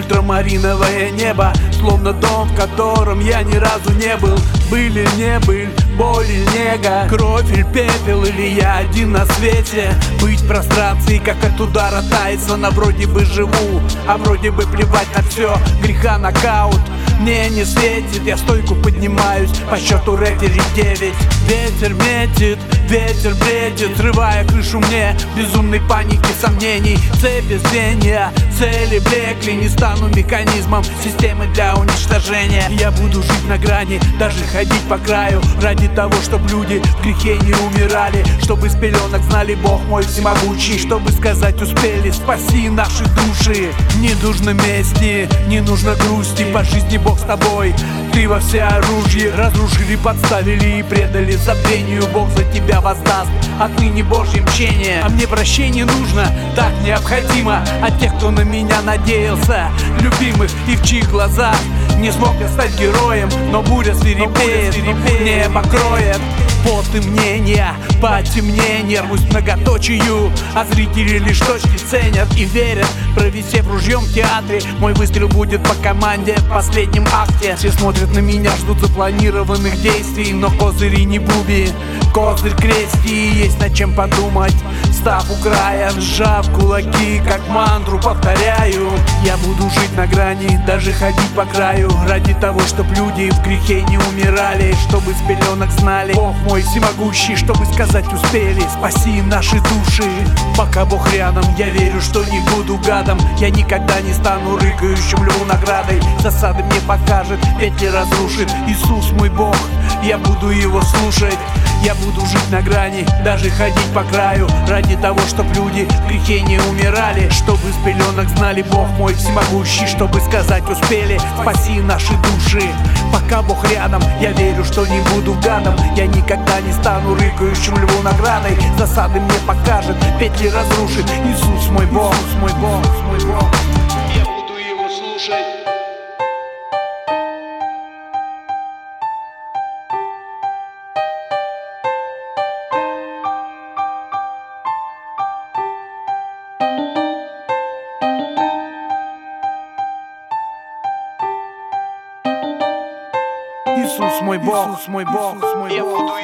ультрамариновое небо, словно дом, в котором я ни разу не был. Был или не был, боль или нега, кровь или пепел, или я один на свете. Быть в прострации, как от удара Тайсона. Вроде бы живу, а вроде бы плевать на все. Греха нокаут мне не светит, я стойку поднимаюсь по счету рефери 9. Ветер метит, ветер бредит, срывая крышу мне безумной паники, сомнений. Цепи звенья, цели блекли, не стану механизмом системы для уничтожения. Я буду жить на грани, даже ходить по краю, ради того, чтобы люди в грехе не умирали, чтобы с пеленок знали Бог мой всемогущий, чтобы сказать успели: спаси наши души. Не нужно мести, не нужно грусти, по жизни Бог с тобой, ты во всеоружии. Разрушили, подставили и предали забвению, Бог за тебя воздаст отныне Божье мщение. А мне прощение нужно, так необходимо, от тех, кто на меня надеялся, любимых, и в чьих глазах не смог я стать героем. Но буря свирепеет, небо кроет пот и мнения, потемнение, рвусь к многоточию, а зрители лишь точки ценят и верят. Провисев ружьем в театре, мой выстрел будет по команде в последнем акте. Все смотрят на меня, ждут запланированных действий, но козыри не буби, козырь крести, есть над чем подумать. Став у края, сжав кулаки, как мантру повторяю: я буду жить на грани, даже ходить по краю, ради того, чтоб люди в грехе не умирали, чтобы с пеленок знали Бог мой всемогущий, чтобы сказать успели: спаси наши души. Пока Бог рядом, я верю, что не буду гадом, я никогда не стану рыкающим льву наградой. Засады мне покажет, петли разрушит Иисус мой Бог, я буду его слушать. Я буду жить на грани, даже ходить по краю, ради того, чтоб люди в грехе не умирали, чтобы с пеленок знали Бог мой всемогущий, чтобы сказать успели: спаси наши души. Пока Бог рядом, я верю, что не буду гадом, я никогда не стану рыкающим льву наградой. Засады мне покажет, петли разрушит Иисус мой Бог, мой Бог, мой Бог. Я буду его слушать. Иисус мой Бог, Иисус мой Бог, я буду